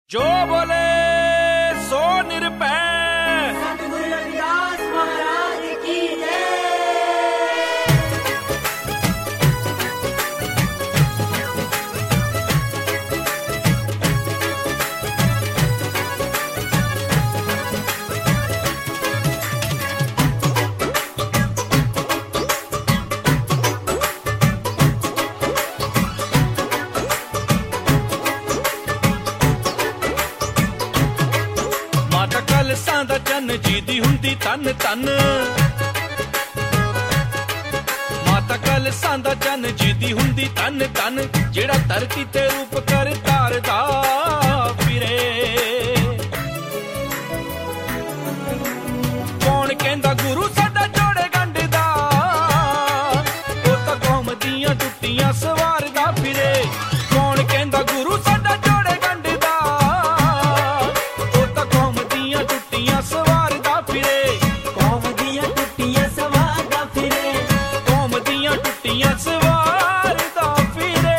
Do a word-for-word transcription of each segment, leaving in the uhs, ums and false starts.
जो बोले सो निरपै। सतगुरु रविदास महाराज की जय। ਕਲਸਾਂ ਦਾ ਚੰਨ ਜੀਦੀ ਹੁੰਦੀ ਤਨ ਤਨ, ਮਾਤਾ ਕਲਸਾਂ ਦਾ ਚੰਨ ਜੀਦੀ ਹੁੰਦੀ ਤਨ ਤਨ, ਜਿਹੜਾ ਧਰਤੀ ਤੇ ਰੂਪ ਕਰ ਧਾਰਦਾ ਫਿਰੇ। ਕੌਣ ਕਹਿੰਦਾ ਗੁਰੂ ਸਾਡਾ ਜੋੜੇ ਗੰਢ ਦਾ, ਉਹ ਤਾਂ ਕੌਮ ਦੀਆਂ ਟੁੱਟੀਆਂ ਸਵਾਰਦਾ ਫਿਰੇ। ਕੌਣ ਕਹਿੰਦਾ ਗੁਰੂ ਸਾਡਾ ਜੋੜੇ ਗੰਢ ਦਾ, ਉਹ ਤਾਂ ਕੌਮ ਦੀਆਂ ਟੁੱਟੀਆਂ ਸਵਾਰਦਾ ਫਿਰੇ। ਕੌਮ ਦੀਆਂ ਟੁੱਟੀਆਂ ਸਵਾਰਦਾ ਫਿਰੇ। ਕੌਮ ਦੀਆਂ ਟੁੱਟੀਆਂ ਸਵਾਰਦਾ ਫਿਰੇ।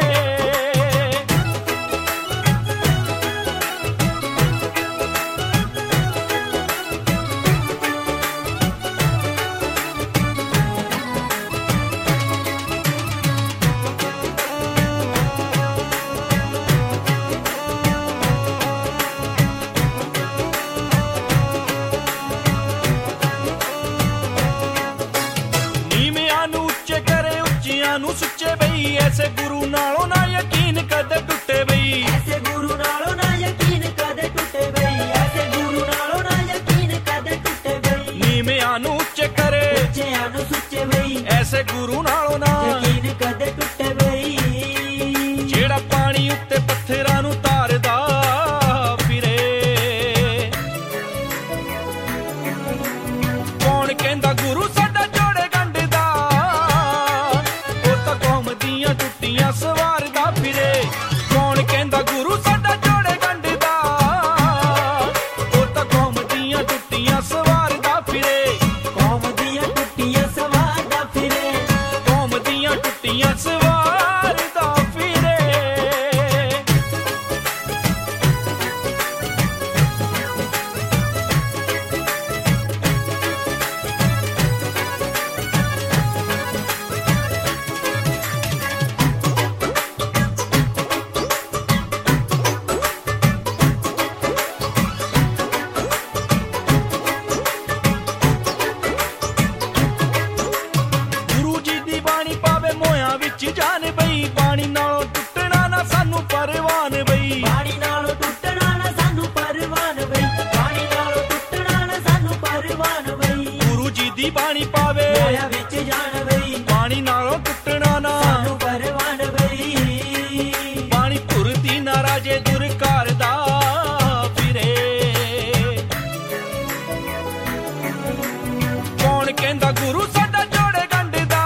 ਨੂੰ ਸੁੱਚੇ ਬਈ, ਐਸੇ ਗੁਰੂ ਨਾਲੋਂ ਨਾ ਯਕੀਨ ਕਦੇ ਟੁੱਟੇ ਬਈ। ਐਸੇ ਗੁਰੂ ਨਾਲੋਂ ਨਾ ਯਕੀਨ ਕਦੇ ਟੁੱਟੇ ਬਈ। ਐਸੇ ਗੁਰੂ ਨਾਲੋਂ ਨਾ ਯਕੀਨ ਕਦੇ ਟੁੱਟੇ ਬਈ। ਨੀਵਿਆਂ ਨੂੰ ਉੱਚੇ ਕਰੇ, ਉੱਚਿਆਂ ਨੂੰ ਸੁੱਚੇ ਬਈ। ਐਸੇ ਗੁਰੂ ਨਾਲੋਂ ਨਾ ਯਕੀਨ ਕਦੇ ਟੁੱਟੇ ਬਈ। ਜਿਹੜਾ ਪਾਣੀ ਉੱਤੇ ਪੱਥਰਾਂ ਨੂੰ ਧਾਰਦਾ ਫਿਰੇ। ਕੌਣ ਕਹਿੰਦਾ ਗੁਰੂ ਸਾਡਾ ਜੋੜੇ ਗੰਢ ਦਾ, ਟੁੱਟੀਆਂ ਸਵਾਰਦਾ ਫਿਰੇ। ਕੌਣ ਕਹਿੰਦਾ ਗੁਰੂ ਸਾਡਾ ਜੋੜੇ ਗੰਢ ਦਾ, ਉਹ ਤਾਂ ਕੌਮ ਦੀਆਂ ਟੁੱਟੀਆਂ ਸਵਾਰਦਾ ਫਿਰੇ। ਕੌਮ ਦੀਆਂ ਟੁੱਟੀਆਂ ਸਵਾਰਦਾ ਫਿਰੇ। ਕੌਮ ਦੀਆਂ ਟੁੱਟੀਆਂ ਸਵਾਰਦਾ ਫਿਰੇ। ਜਾਨ ਬਈ, ਪਾਣੀ ਨਾਲੋਂ ਟੁੱਟਣਾ ਨਾ ਸਾਨੂੰ ਪਰਵਾਨ ਬਈ। ਪਾਣੀ ਨਾਲੋਂ ਟੁੱਟਣਾ ਨਾ ਸਾਨੂੰ ਪਰਵਾਨ ਬਈ। ਪਾਣੀ ਨਾਲੋਂ ਟੁੱਟਣਾ ਨਾ ਸਾਨੂੰ ਪਰਵਾਨ ਬਈ। ਗੁਰੂ ਜੀ ਦੀ ਬਾਣੀ ਪਾਵੇ ਹੋਇਆ ਵਿੱਚ ਜਾਨ ਬਈ। ਪਾਣੀ ਨਾਲੋਂ ਟੁੱਟਣਾ ਨਾ ਸਾਨੂੰ ਪਰਵਾਨ ਬਈ। ਪਾਣੀ ਧੁਰਦੀ ਨਾ ਰਾਜੇ ਦੁਰ ਕਰਦਾ ਫਿਰੇ। ਕੌਣ ਕਹਿੰਦਾ ਗੁਰੂ ਸਾਡਾ ਜੋੜੇ ਗੰਢ ਦਾ,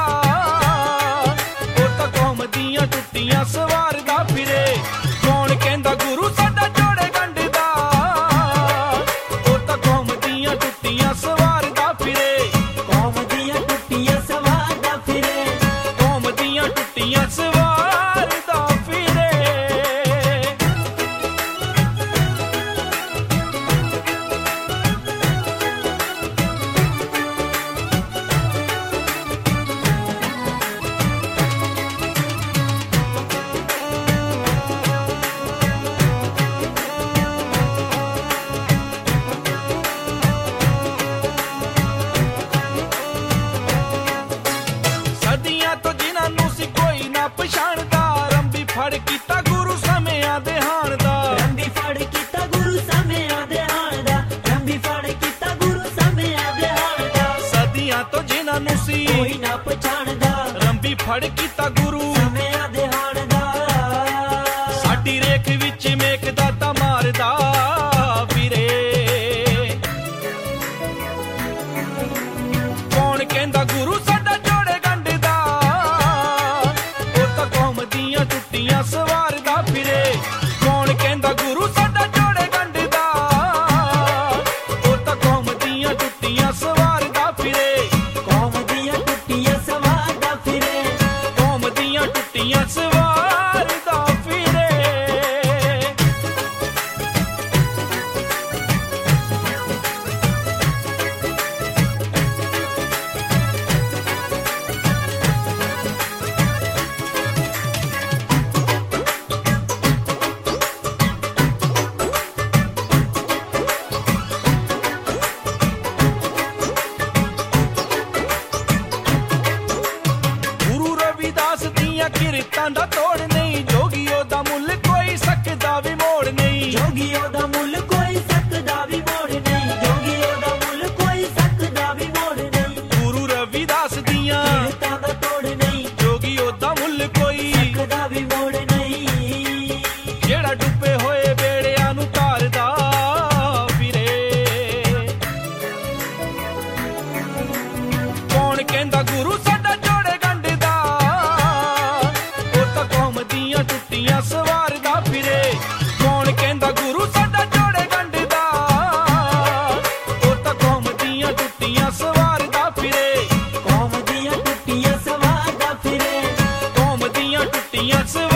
ਦੀਆਂ ਟੁੱਟੀਆਂ ਸਵਾਰਦਾ ਫਿਰੇ। ਕੌਣ ਕਹਿੰਦਾ ਗੁਰੂ ਸਾਡਾ ਜੋੜੇ ਗੰਢ ਦਾ, ਉਹ ਤਾਂ ਕੌਮ ਦੀਆਂ ਟੁੱਟੀਆਂ ਸਵਾਰਦਾ ਫਿਰੇ। ਕੌਮ ਦੀਆਂ ਟੁੱਟੀਆਂ ਸਵਾਰਦਾ ਫਿਰੇ। ਕੌਮ ਦੀਆਂ ਟੁੱਟੀਆਂ ਸਵਾਰਦਾ ਫਿਰੇ। ਪਛਾਣਦਾ ਰੰਬੀ ਫੜ ਕੀਤਾ ਗੁਰੂ ਸਮਿਆਂ ਦੇ ਹਾਣ ਦਾ। ਰੰਬੀ ਫੜ ਕੀਤਾ ਗੁਰੂ ਸਮਿਆਂ ਦੇ ਹਾਣ ਦਾ। ਰੰਬੀ ਫੜ ਕੀਤਾ ਗੁਰੂ ਸਮਿਆਂ ਦੇ ਹਾਣ ਦਾ। ਸਦੀਆਂ ਤੋਂ ਜਿਨ੍ਹਾਂ ਨੂੰ ਸੀ ਕੋਈ ਨਾ ਪਛਾਣਦਾ, ਰੰਬੀ ਫੜ ਕੀਤਾ ਗੁਰੂ ਸਮਿਆਂ ਦੇ ਹਾਣ ਦਾ। ਸਾਡੀ ਰੇਖ ਵਿੱਚ ਮੇਖਦਾ ਤਾਂ ਮਾਰਦਾ ਫਿਰੇ। ਕੌਣ ਕਹਿੰਦਾ ਗੁਰੂ ਸਾਡਾ ਜੋੜੇ ਗੰਢ ਦਾ, ਦੀਆਂ ਟੁੱਟੀਆਂ ਸਵਾਰਦਾ ਫਿਰੇ। ਕੌਣ ਕਹਿੰਦਾ ਗੁਰੂ ਸਾਡਾ ਜੋੜੇ ਗੰਢ ਦਾ, ਉਹ ਤਾਂ ਕੌਮ ਦੀਆਂ ਟੁੱਟੀਆਂ ਸਵਾਰਦਾ ਫਿਰੇ। ਕੌਮ ਦੀਆਂ ਟੁੱਟੀਆਂ ਸਵਾਰਦਾ ਫਿਰੇ। ਕੌਮ ਦੀਆਂ ਟੁੱਟੀਆਂ ਸਵਾਰਦਾ ਫਿਰੇ। ਜੋਗੀ ਉਹਦਾ ਮੁੱਲ ਕੋਈ ਸਕਦਾ ਵੀ ਮੋੜ ਨਹੀਂ ਜੋਗੀ ਉਹਦਾ ਮੁੱਲ ਕੋਈ ਸਕਦਾ ਵੀ ਮੋੜ ਨਹੀਂ ਗੁਰੂ ਰਵਿਦਾਸ ਦੀਆਂ ਕੀਰਤਾਂ ਦਾ ਤੋੜ ਨਹੀਂ ਜੋਗੀ ਉਹਦਾ ਮੁੱਲ ਕੋਈ ਸਕਦਾ ਵੀ ਮੋੜ ਨਹੀਂ ਜਿਹੜਾ ਡੁੱਬੇ ਹੋਏ ਬੇੜਿਆਂ ਨੂੰ ਤਾਰਦਾ ਫਿਰੇ ਕੌਣ ਕਹਿੰਦਾ ਗੁਰੂ ਸਾਡਾ ਜੋੜੇ ਗੰਢਦਾ ਉਹ ਤਾਂ ਕੌਮ ਦੀਆਂ ਟੁੱਟੀਆਂ ਸਵਾਰਦਾ ਫਿਰੇ ਕੌਣ ਕਹਿੰਦਾ ਗੁਰੂ ਸਾਡਾ ਜੋੜੇ ਗੰਢਦਾ ਉਹ ਤਾਂ ਕੌਮ ਦੀਆਂ ਟੁੱਟੀਆਂ ਸਵਾਰਦਾ ਫਿਰੇ ਕੌਮ ਦੀਆਂ ਟੁੱਟੀਆਂ ਸਵਾਰਦਾ ਫਿਰੇ ਕੌਮ ਦੀਆਂ ਟੁੱਟੀਆਂ ਸਵਾਰਦਾ